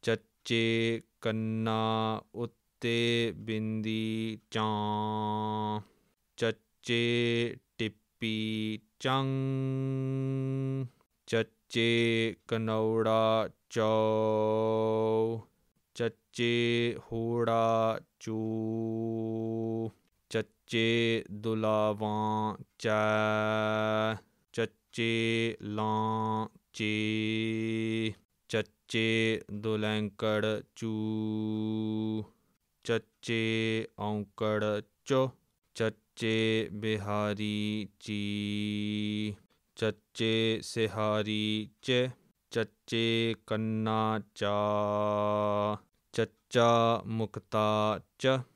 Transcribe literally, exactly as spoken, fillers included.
ਚੱਚੇ ਕੰਨਾ ਉੱਤੇ ਬਿੰਦੀ ਕਾਂ, ਚੱਚੇ ਟਿੱਪੀ ਚੰ, ਚੱਚੇ ਕਨੌੜਾ ਚੌ, ਚੱਚੇ ਹੂੜਾ ਚੂ, ਚੱਚੇ ਦੁਲਾਵਾਂ ਚੈ, ਚੱਚੇ ਲਾਂ ਚੇ, ਚੱਚੇ ਦੁਲੈਂਕੜ ਚੂ, ਚੱਚੇ ਔਂਕੜ ਚੁ, ਚੱਚੇ ਬਿਹਾਰੀ ਚੀ, ਚੱਚੇ ਸਿਹਾਰੀ ਚਿ, ਚੱਚੇ ਕੰਨਾ ਚਾ, ਚੱਚਾ ਮੁਕਤਾ ਚ।